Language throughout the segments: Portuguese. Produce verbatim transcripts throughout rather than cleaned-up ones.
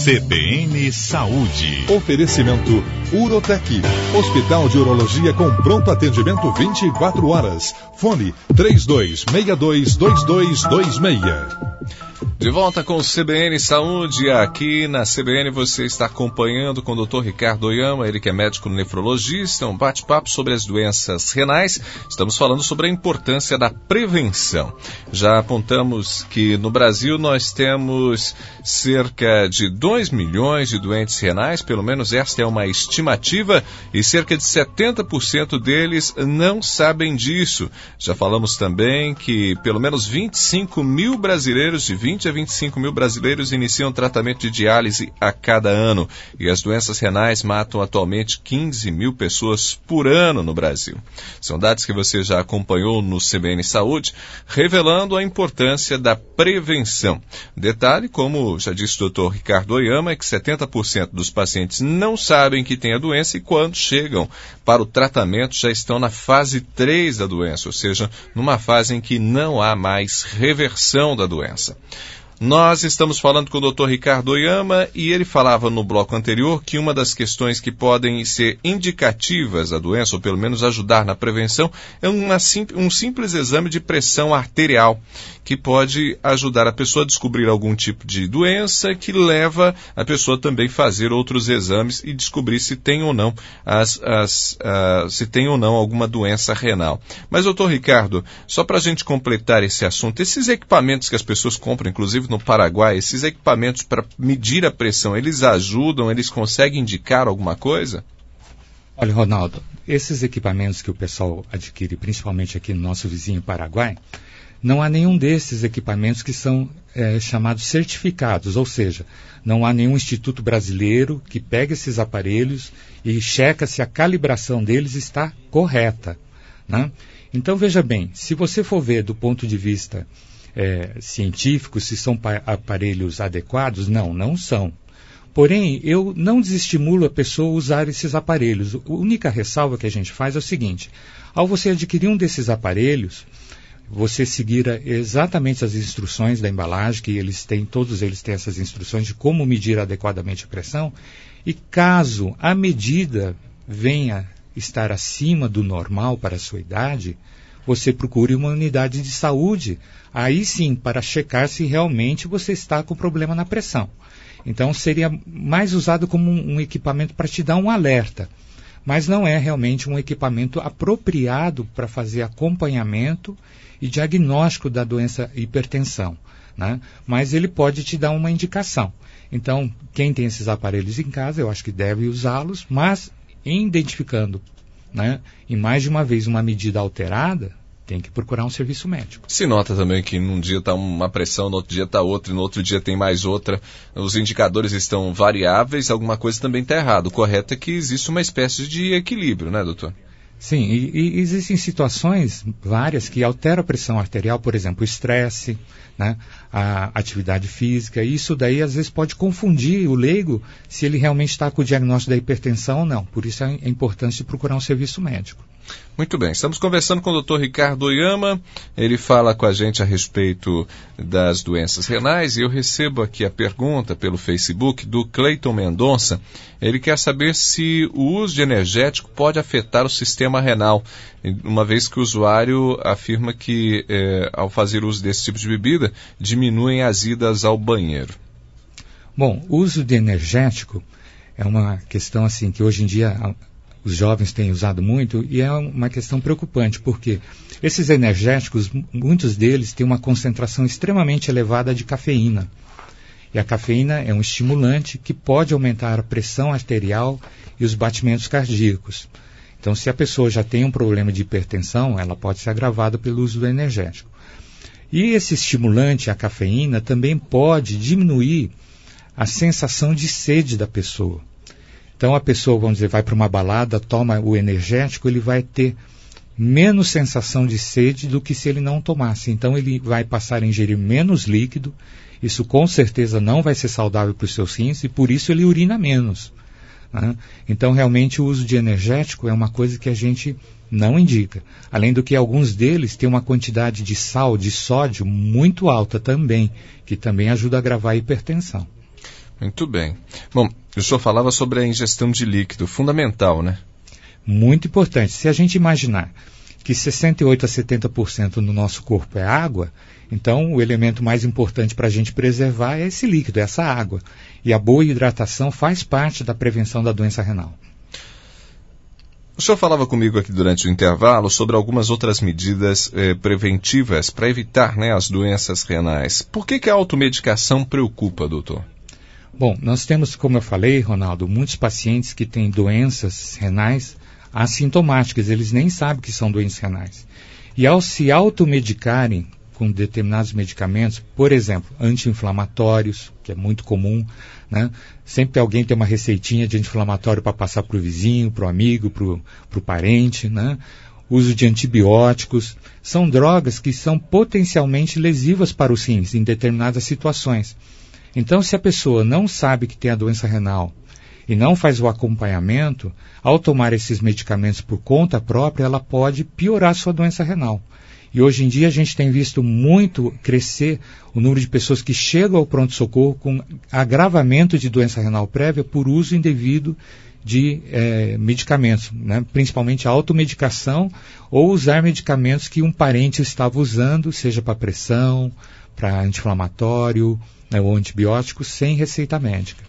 C B N Saúde. Oferecimento Urotec, Hospital de Urologia com pronto atendimento vinte e quatro horas. Fone três dois seis dois, dois dois dois seis. De volta com o C B N Saúde, aqui na C B N você está acompanhando com o doutor Ricardo Oyama, ele que é médico nefrologista, um bate-papo sobre as doenças renais. Estamos falando sobre a importância da prevenção. Já apontamos que no Brasil nós temos cerca de dois milhões de doentes renais, pelo menos esta é uma estimativa, e cerca de setenta por cento deles não sabem disso. Já falamos também que pelo menos vinte e cinco mil brasileiros, de vinte a vinte e cinco mil brasileiros iniciam tratamento de diálise a cada ano, e as doenças renais matam atualmente quinze mil pessoas por ano no Brasil. São dados que você já acompanhou no C B N Saúde, revelando a importância da prevenção. Detalhe, como já disse o doutor Ricardo Oyama, é que setenta por cento dos pacientes não sabem que têm a doença e quando chegam para o tratamento já estão na fase três da doença, ou seja, numa fase em que não há mais reversão da doença. Nós estamos falando com o doutor Ricardo Oyama e ele falava no bloco anterior que uma das questões que podem ser indicativas da doença, ou pelo menos ajudar na prevenção, é uma sim, um simples exame de pressão arterial, que pode ajudar a pessoa a descobrir algum tipo de doença, que leva a pessoa também a fazer outros exames e descobrir se tem ou não, as, as, uh, se tem ou não alguma doença renal. Mas, doutor Ricardo, só para a gente completar esse assunto, esses equipamentos que as pessoas compram, inclusive no Paraguai, esses equipamentos para medir a pressão, eles ajudam, eles conseguem indicar alguma coisa? Olha, Ronaldo, esses equipamentos que o pessoal adquire, principalmente aqui no nosso vizinho Paraguai, não há nenhum desses equipamentos que são é, chamados certificados, ou seja, não há nenhum instituto brasileiro que pega esses aparelhos e checa se a calibração deles está correta, né? Então, veja bem, se você for ver do ponto de vista É, científicos, se são aparelhos adequados, não, não são. Porém, eu não desestimulo a pessoa a usar esses aparelhos. A única ressalva que a gente faz é o seguinte: ao você adquirir um desses aparelhos, você seguir exatamente as instruções da embalagem, que eles têm, todos eles têm essas instruções de como medir adequadamente a pressão, e caso a medida venha estar acima do normal para a sua idade, você procure uma unidade de saúde, aí sim, para checar se realmente você está com problema na pressão. Então, seria mais usado como um, um equipamento para te dar um alerta, mas não é realmente um equipamento apropriado para fazer acompanhamento e diagnóstico da doença hipertensão, né? Mas ele pode te dar uma indicação. Então, quem tem esses aparelhos em casa, eu acho que deve usá-los, mas identificando, né, e mais de uma vez uma medida alterada, tem que procurar um serviço médico. Se nota também que num dia está uma pressão, no outro dia está outra, e no outro dia tem mais outra, os indicadores estão variáveis, alguma coisa também está errada. O correto é que existe uma espécie de equilíbrio, né, doutor? Sim, e, e existem situações várias que alteram a pressão arterial, por exemplo, o estresse, né, a atividade física, e isso daí às vezes pode confundir o leigo se ele realmente está com o diagnóstico da hipertensão ou não. Por isso é importante de procurar um serviço médico. Muito bem, estamos conversando com o doutor Ricardo Oyama, ele fala com a gente a respeito das doenças renais e eu recebo aqui a pergunta pelo Facebook do Cleiton Mendonça. Ele quer saber se o uso de energético pode afetar o sistema renal, uma vez que o usuário afirma que é, ao fazer uso desse tipo de bebida, diminuem as idas ao banheiro. Bom, o uso de energético é uma questão assim que hoje em dia os jovens têm usado muito e é uma questão preocupante, porque esses energéticos, muitos deles têm uma concentração extremamente elevada de cafeína. E a cafeína é um estimulante que pode aumentar a pressão arterial e os batimentos cardíacos. Então, se a pessoa já tem um problema de hipertensão, ela pode ser agravada pelo uso do energético. E esse estimulante, a cafeína, também pode diminuir a sensação de sede da pessoa. Então a pessoa, vamos dizer, vai para uma balada, toma o energético, ele vai ter menos sensação de sede do que se ele não tomasse. Então ele vai passar a ingerir menos líquido, isso com certeza não vai ser saudável para os seus rins e por isso ele urina menos, né? Então realmente o uso de energético é uma coisa que a gente não indica. Além do que alguns deles têm uma quantidade de sal, de sódio muito alta também, que também ajuda a agravar a hipertensão. Muito bem. Bom, o senhor falava sobre a ingestão de líquido, fundamental, né? Muito importante. Se a gente imaginar que sessenta e oito a setenta por cento do nosso corpo é água, então o elemento mais importante para a gente preservar é esse líquido, é essa água. E a boa hidratação faz parte da prevenção da doença renal. O senhor falava comigo aqui durante o intervalo sobre algumas outras medidas eh, preventivas para evitar, né, as doenças renais. Por que, que a automedicação preocupa, doutor? Bom, nós temos, como eu falei, Ronaldo, muitos pacientes que têm doenças renais assintomáticas, eles nem sabem que são doenças renais. E ao se automedicarem com determinados medicamentos, por exemplo, anti-inflamatórios, que é muito comum, né? Sempre alguém tem uma receitinha de anti-inflamatório para passar para o vizinho, para o amigo, para o parente, né? Uso de antibióticos, são drogas que são potencialmente lesivas para os rins em determinadas situações. Então, se a pessoa não sabe que tem a doença renal e não faz o acompanhamento, ao tomar esses medicamentos por conta própria, ela pode piorar a sua doença renal. E hoje em dia a gente tem visto muito crescer o número de pessoas que chegam ao pronto-socorro com agravamento de doença renal prévia por uso indevido de eh, medicamentos, né? Principalmente a automedicação ou usar medicamentos que um parente estava usando, seja para pressão, para anti-inflamatório, né, ou antibiótico, sem receita médica.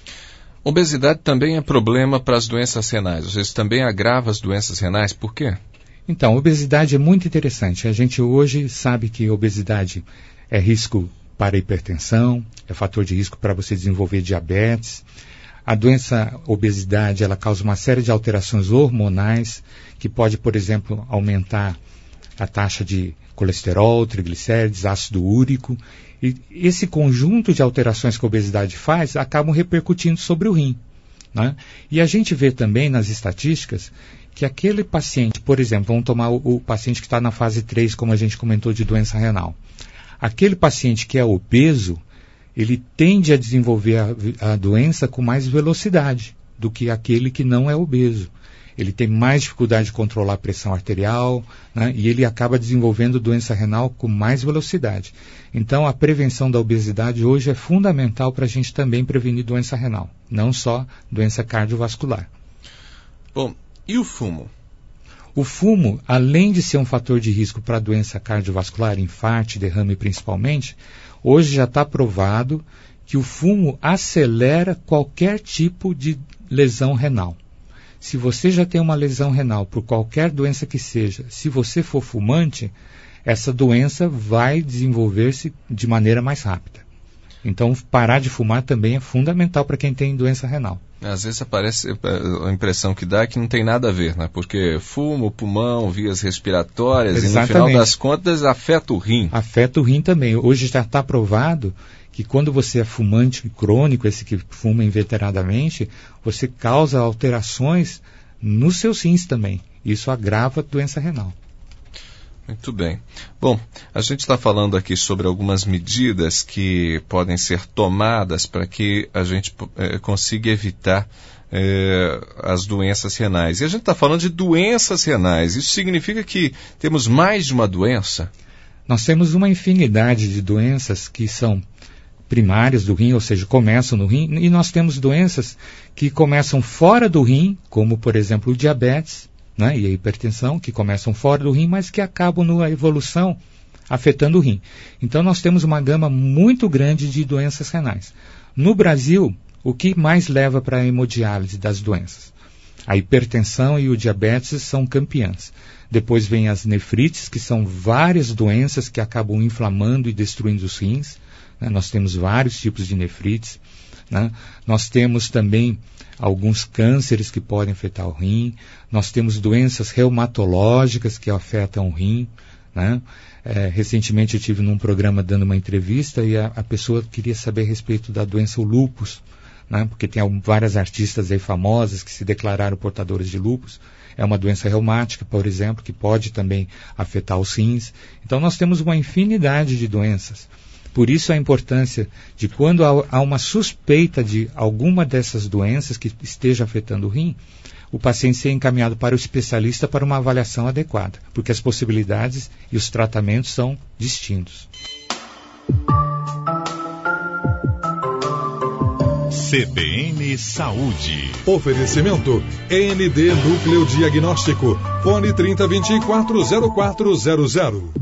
Obesidade também é problema para as doenças renais, ou seja, também agrava as doenças renais, por quê? Então, obesidade é muito interessante. A gente hoje sabe que obesidade é risco para hipertensão, é fator de risco para você desenvolver diabetes. A doença obesidade, ela causa uma série de alterações hormonais, que pode, por exemplo, aumentar a taxa de colesterol, triglicérides, ácido úrico. E esse conjunto de alterações que a obesidade faz acabam repercutindo sobre o rim, né? E a gente vê também nas estatísticas que aquele paciente, por exemplo, vamos tomar o, o paciente que está na fase três, como a gente comentou, de doença renal. Aquele paciente que é obeso, ele tende a desenvolver a, a doença com mais velocidade do que aquele que não é obeso. Ele tem mais dificuldade de controlar a pressão arterial, né, e ele acaba desenvolvendo doença renal com mais velocidade. Então, a prevenção da obesidade hoje é fundamental para a gente também prevenir doença renal, não só doença cardiovascular. Bom, e o fumo? O fumo, além de ser um fator de risco para doença cardiovascular, infarto, derrame principalmente, hoje já está provado que o fumo acelera qualquer tipo de lesão renal. Se você já tem uma lesão renal por qualquer doença que seja, se você for fumante, essa doença vai desenvolver-se de maneira mais rápida. Então, parar de fumar também é fundamental para quem tem doença renal. Às vezes aparece a impressão que dá que não tem nada a ver, né? Porque fumo, pulmão, vias respiratórias, exatamente. E no final das contas afeta o rim. Afeta o rim também. Hoje já está provado que quando você é fumante crônico, esse que fuma inveteradamente, você causa alterações nos seus rins também. Isso agrava a doença renal. Muito bem. Bom, a gente está falando aqui sobre algumas medidas que podem ser tomadas para que a gente é, consiga evitar é, as doenças renais. E a gente está falando de doenças renais. Isso significa que temos mais de uma doença? Nós temos uma infinidade de doenças que são primárias do rim, ou seja, começam no rim, e nós temos doenças que começam fora do rim, como, por exemplo, o diabetes, né, e a hipertensão, que começam fora do rim, mas que acabam na evolução afetando o rim. Então, nós temos uma gama muito grande de doenças renais. No Brasil, o que mais leva para a hemodiálise das doenças? A hipertensão e o diabetes são campeãs. Depois vem as nefrites, que são várias doenças que acabam inflamando e destruindo os rins. Né? Nós temos vários tipos de nefrites. Né? Nós temos também alguns cânceres que podem afetar o rim. Nós temos doenças reumatológicas que afetam o rim. Né? É, recentemente eu tive num programa dando uma entrevista e a, a pessoa queria saber a respeito da doença o lúpus, né? Porque tem algum, várias artistas aí famosas que se declararam portadores de lúpus. É uma doença reumática, por exemplo, que pode também afetar os rins. Então nós temos uma infinidade de doenças. Por isso a importância de quando há uma suspeita de alguma dessas doenças que esteja afetando o rim, o paciente ser encaminhado para o especialista para uma avaliação adequada, porque as possibilidades e os tratamentos são distintos. C B N Saúde. Oferecimento E N D Núcleo Diagnóstico. Fone trinta, vinte e quatro, zero quatro zero zero.